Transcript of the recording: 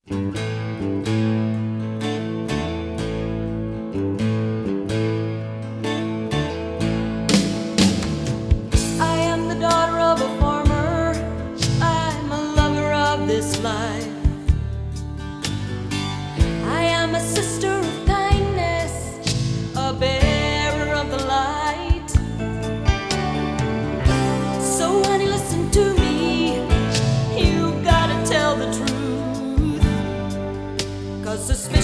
I am the daughter of a farmer. I'm a lover of this life. I am a sister of kindness, a bearer of the light. So honey, listen to me. You gotta tell the truth, 'cause suspicion